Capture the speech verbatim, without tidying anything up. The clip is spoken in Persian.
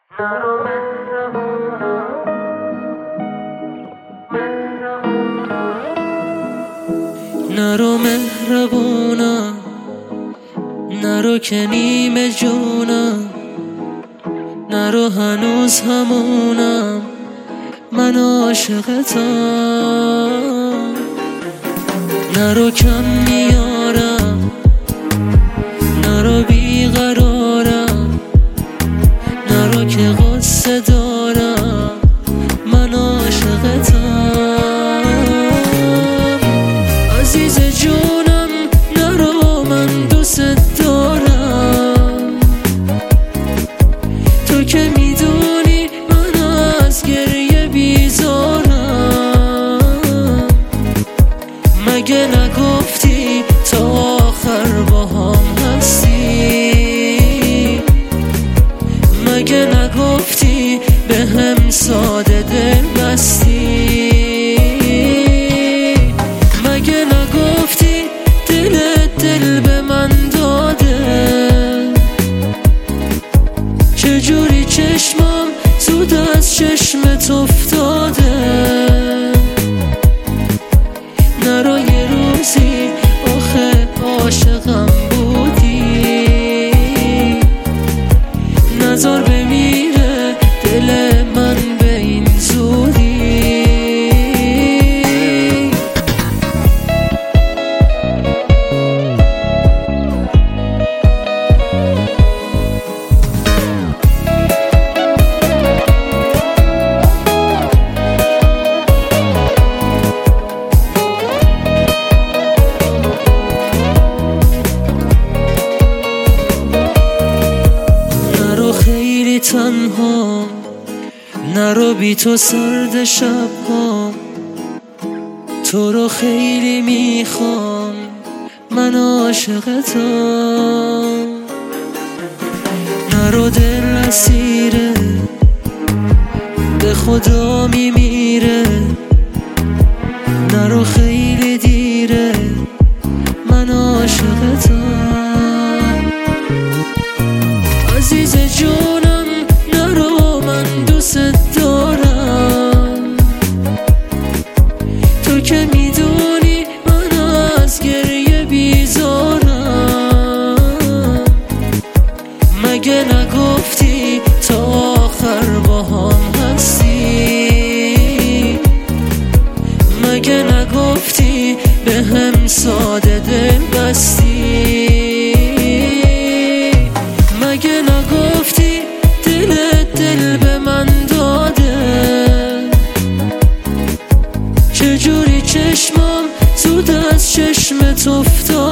نرو مهربونم، نرو که نیمه جونم، نرو هنوز همونم، من عاشقتم. نرو کم میارم، نرو بیقرارم، نرو که غصه دارم، من عاشقتم. عزیز جونم نرو، من دوست دارم. تو که میدونی من از گریه بیزارم. مگه نگفتی تا آخر با هم هستی؟ مگه نگفتی به هم ساده دل بستی؟ مگه نگفتی دل دل به من داده؟ چجوری چشمم زود از چشمت افتاده؟ نرو یه روزی آخه عاشقم بودی، نذار بمیره دل من به این زودی. خیلی تنها، نرو بی تو سرد شبها، تو رو خیلی میخوام، من عاشقتم. نرو دل اسیره، به خدا میمیره، نرو خیلی دیره، من عاشقتم. عزیز جونم نرو، من دوست دارم. تو که میدونی من از گریه بیزارم. مگه نگفتی تا آخر با هم هستی؟ مگه نگفتی به هم ساده دل بستی؟ مگه نگفتی دل دل به من داده؟ چجوری چشمم زود از چشمت افتاده؟